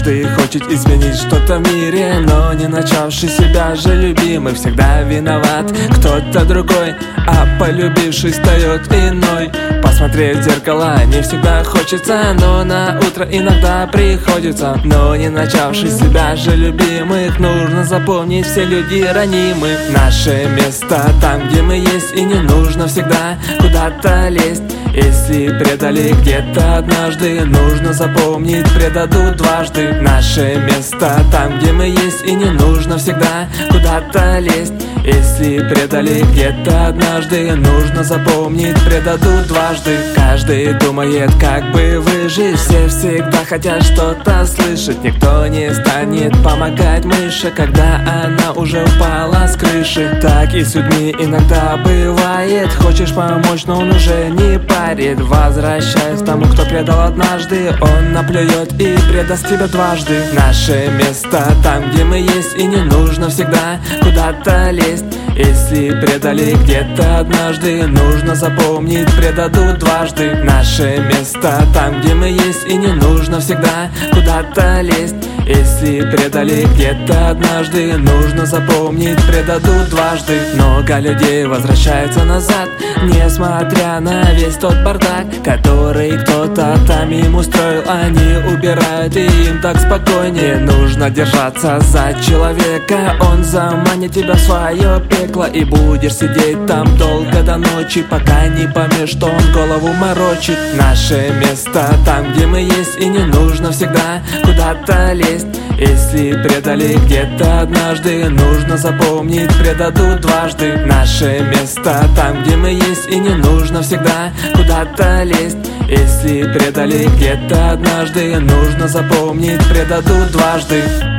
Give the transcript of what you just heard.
Каждый хочет изменить что-то в мире, но не начавший себя же любимый всегда виноват кто-то другой, а полюбивший стает иной. Посмотреть в зеркало не всегда хочется, но на утро иногда приходится. Но не начавший себя же любимых нужно запомнить, все люди ранимы. Наше место там, где мы есть, и не нужно всегда куда-то лезть. Если предали где-то однажды, нужно запомнить, предадут дважды. Наше место там, где мы есть, и не нужно всегда куда-то лезть. Если предали где-то однажды, нужно запомнить, предадут дважды. Каждый думает, как бы выжить, все всегда хотят что-то слышать. Никто не станет помогать мыши, когда она уже упала с крыши. Так и с людьми иногда бывает, хочешь помочь, но он уже не парит. Возвращаясь к тому, кто предал однажды, он наплюет и предаст тебя дважды. Наше место там, где мы есть, и не нужно всегда куда-то лезть. Если предали где-то однажды, нужно запомнить, предадут дважды. Наше место там, где мы есть, и не нужно всегда куда-то лезть. Если предали где-то однажды, нужно запомнить, предадут дважды. Много людей возвращаются назад, несмотря на весь тот бардак, который кто-то там им устроил. Они убирают, и им так спокойнее. Нужно держаться за человека, он заманит тебя в свое пекло, и будешь сидеть там долго до ночи, пока не поймешь, что он голову морочит. Наше место там, где мы есть, и не нужно всегда куда-то лезть. Если предали где-то однажды, нужно запомнить, предадут дважды. Наше место там, где мы есть, и не нужно всегда куда-то лезть. Если предали где-то однажды, нужно запомнить, предадут дважды.